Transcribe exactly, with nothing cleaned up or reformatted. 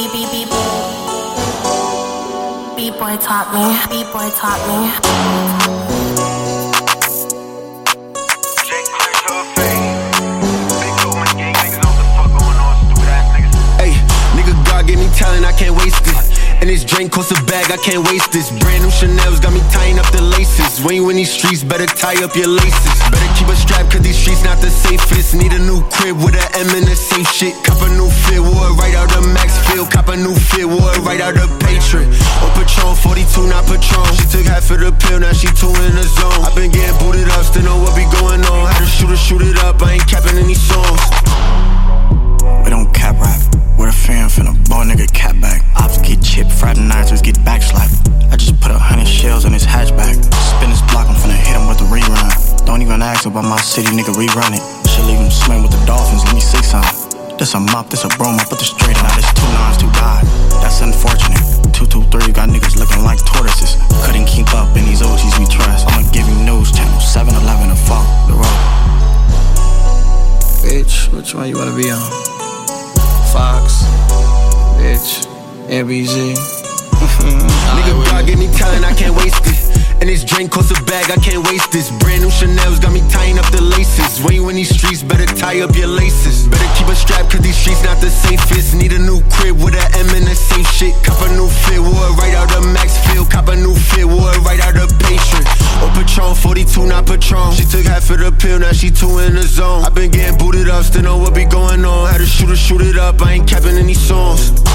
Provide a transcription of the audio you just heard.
B-boy taught me, B-boy taught me. Hey, nigga, God gave me talent, I can't waste it. And this drink costs a bag, I can't waste this. Brand new Chanel's got me tying up the laces. When you in these streets, better tie up your laces. Better keep a strap, cause these streets not the safest. Need a new crib with an M in the safe shit. Cop a new fit, wore it right out of Maxfield. Cop a new fit, wore it right out of Patriot. On Patron, forty-two, not Patron. She took half of the pill, now she two in the zone. I been getting booted up, still know what be going on. Had to shoot her, shoot it up, I ain't capping any songs. We don't cap rap. With a fan finna ball nigga cat back. Ops get chipped, fraternizers get backslapped. I just put a hundred shells in his hatchback. Spin his block, I'm finna hit him with the rerun. Don't even ask about my city, nigga, rerun it. Should leave him swim with the dolphins, let me see something. This a mop, this a broom, I put the straight in. Now this two nines, two God, that's unfortunate. Two, two, three, got niggas looking like tortoises. Couldn't keep up in these O Gs we trust. I'ma give you news channel, seven eleven to fuck the road. Bitch, which one you wanna be on? Fox, bitch, N B Z. Nigga, God gave me talent, I can't waste it. And this drink costs a bag, I can't waste this. Brand new Chanel's got me tying up the laces. When you in these streets, better tie up your laces. Better keep a strap, cause these streets not the safest. Need a new crib with an M in the safe shit. Cop a new fit, wore it right out of Maxfield. Cop a new fit, wore it right out of Patriot. On Patron, forty-two, not Patron. She took half of the pill, now she two in the zone. I been getting booted up, still know what be going on. Had to shoot her, shoot it up, I ain't capping any songs.